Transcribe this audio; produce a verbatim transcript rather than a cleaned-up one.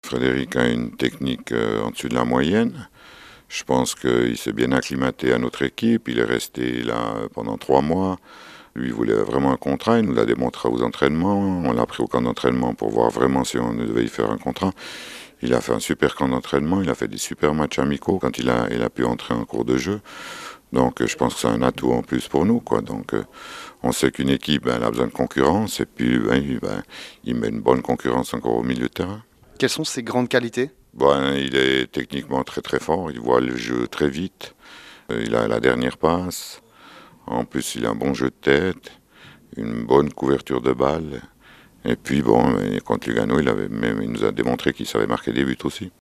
Frédéric a une technique euh, en dessus de la moyenne. Je pense qu'il s'est bien acclimaté à notre équipe. Il est resté là pendant trois mois. Lui, il voulait vraiment un contrat. Il nous l'a démontré aux entraînements. On l'a pris au camp d'entraînement pour voir vraiment si on devait y faire un contrat. Il a fait un super camp d'entraînement. Il a fait des super matchs amicaux quand il a, il a pu entrer en cours de jeu. Donc, je pense que c'est un atout en plus pour nous, quoi. Donc, euh, on sait qu'une équipe, ben, elle a besoin de concurrence. Et puis, ben, ben, il met une bonne concurrence encore au milieu de terrain. Quelles sont ses grandes qualités? Bon, il est techniquement très très fort, il voit le jeu très vite, euh, il a la dernière passe, en plus il a un bon jeu de tête, une bonne couverture de balle, et puis bon, contre Lugano, il, avait même, il nous a démontré qu'il savait marquer des buts aussi.